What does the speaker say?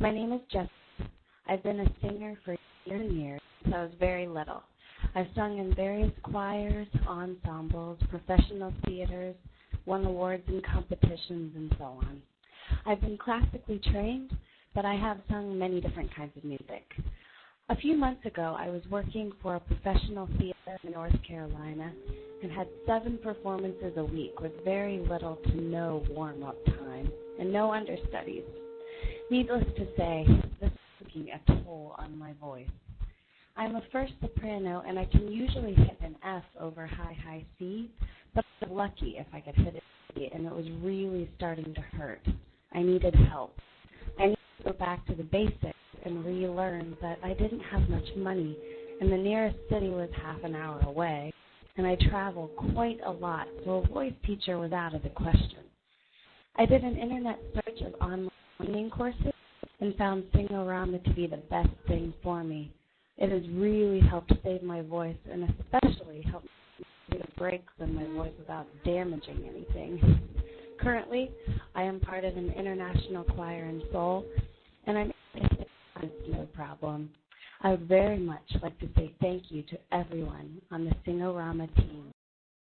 My name is Jessica. I've been a singer for years and years since I was very little. I've sung in various choirs, ensembles, professional theaters, won awards in competitions, and so on. I've been classically trained, but I have sung many different kinds of music. A few months ago, I was working for a professional theater in North Carolina and had 7 performances a week with very little to no warm-up time and no understudies. Needless to say, this is taking a toll on my voice. I'm a first soprano, and I can usually hit an F over high C, but I was lucky if I could hit it C, and it was really starting to hurt. I needed help. I needed to go back to the basics and relearn that I didn't have much money, and the nearest city was half an hour away, and I travel quite a lot, so a voice teacher was out of the question. I did an internet search of online singing courses and found Sing-O-Rama to be the best thing for me. It has really helped save my voice and especially helped me get breaks in my voice without damaging anything. Currently, I am part of an international choir in Seoul, and I'm no problem. I would very much like to say thank you to everyone on the Sing-O-Rama team.